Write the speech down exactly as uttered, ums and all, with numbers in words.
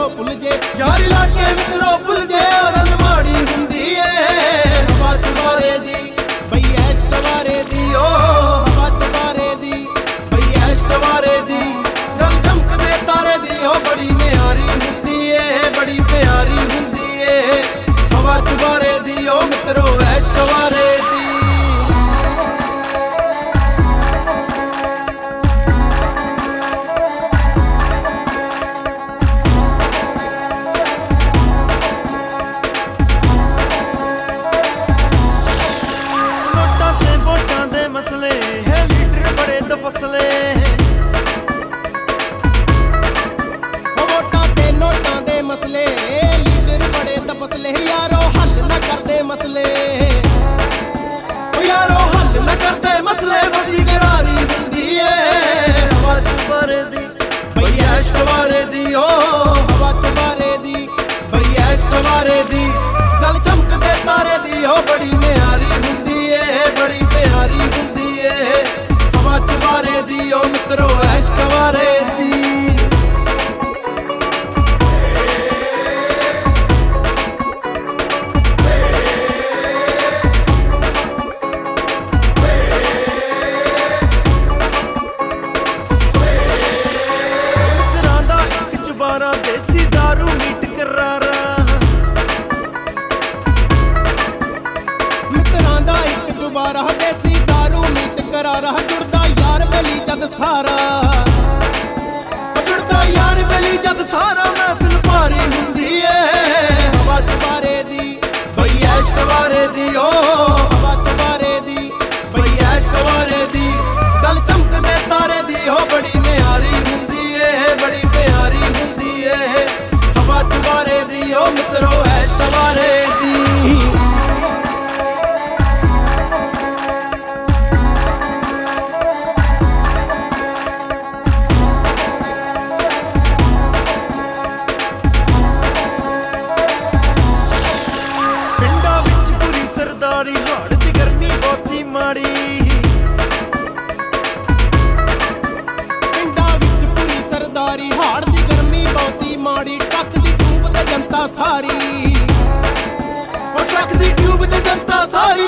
ਮਿੱਤਰੋ ਭੁੱਲ ਜੇ ਯਾਰੀ ਲਾ ਕੇ ਮਿੱਤਰੋ ਭੁੱਲ ਜੇ ਰਲ ਮਾੜੀ ਹੁੰਦੀ ਏ ਹਵਾ ਚੁਬਾਰੇ ਦੀ ਬਈ ਐਸ਼ ਚਵਾਰੇ ਦੀ ਓ ਹਵਾ ਚਵਾਰੇ ਦੀ ਬਈ ਐਸ਼ ਚਵਾਰੇ ਦੀ ਗਲ ਚਮਕਦੇ ਤਾਰੇ ਦੀ ਓ ਬੜੀ ਨਿਆਰੀ ਹੁੰਦੀ ਏ ਬੜੀ ਪਿਆਰੀ ਹੁੰਦੀ ਏ ਹਵਾ ਚੁਬਾਰੇ ਦੀ ਓ ਮਿੱਤਰੋ ਐਸ਼ ਚਵਾਰੇ ਦੀ ਫਸਲੇ ਵੋਟਾਂ ਤੇ ਨੋਟਾਂ ਦੇ ਮਸਲੇ ਲੀਡਰ ਬੜੇ ਤਪਸਲੇ ਯਾਰੋ ਹੱਲ ਨਾ ਕਰਦੇ ਮਸਲੇ ਓ ਯਾਰੋ ਹੱਲ ਨਾ ਕਰਦੇ ਮਸਲੇ ਵਸੀ ਗਰਾਰੀ ਹੁੰਦੀ ਏ ਹਵਾ ਚੁਬਾਰੇ ਦੀ ਬਈ ਐਸ਼ ਚਵਾਰੇ ਦੀ ਓ ਹਵਾ ਚਵਾਰੇ ਦੀ ਬਈ ਐਸ਼ ਚਵਾਰੇ ਦੀ ਗਲ ਚਮਕਦੇ ਤਾਰੇ ਦੀ ਓ ਬੜੀ ਨਿਆਰੀ ਹੁੰਦੀ ਏ ਬੜੀ ਪਿਆਰੀ ਹੁੰਦੀ ਏ ਹਵਾ ਚਵਾਰੇ ਦੀ ਓ ਮਿੱਤਰੋ ਐਸ਼ ਚਵਾਰੇ ਦੀ ਮਿੱਤਰਾਂ ਦਾ ਇੱਕ ਚੁਬਾਰਾ ਦੇਸੀ ਦਾਰੂ ਮੀਟ ਕਰਾਰਾ ਮਿੱਤਰਾਂ ਦਾ ਇੱਕ ਚੁਬਾਰਾ ਦੇਸੀ ਦਾਰੂ ਮੀਟ ਕਰਾਰਾ ਜੁੜਦਾ ਯਾਰ ਬਲੀ ਜਦ ਸਾਰਾ ਜੁੜਦਾ ਯਾਰ ਬਲੀ ਜਦ ਸਾਰਾ ਮਹਿਫਿਲ ਭਾਰੀ ਹੁੰਦੀ ਏ ਹਵਾ ਚੁਬਾਰੇ ਦੀ ਬਈ ਐਸ਼ ਚਵਾਰੇ ਦੀ ਓ ਹਵਾ ਚਵਾਰੇ ਦੀ ਬਈ ਐਸ਼ ਚਵਾਰੇ ਦੀ ਗਲ ਚਮਕਦੇ ਤਾਰੇ ਦੀ ਓ ਬੜੀ ਨਿਆਰੀ ਹੁੰਦੀ ਏ ਬੜੀ ਪਿਆਰੀ ਹੁੰਦੀ ਏ ਹਵਾ ਚਵਾਰੇ ਦੀ ਓ ਮਿੱਤਰੋ ਐਸ਼ ਚਵਾਰੇ ਦੀ ਹਾੜ ਦੀ ਗਰਮੀ ਬਹੁਤੀ ਮਾੜੀ ਪਿੰਡਾਂ ਵਿੱਚ ਪੂਰੀ ਸਰਦਾਰੀ ਹਾੜ ਦੀ ਗਰਮੀ ਬਹੁਤੀ ਮਾੜੀ ਟੱਕ ਦੀ ਟਿਊਬ ਤੇ ਜਨਤਾ ਸਾਰੀ ਉਹ ਟਰੱਕ ਦੀ ਟਿਊਬ ਤੇ ਜਨਤਾ ਸਾਰੀ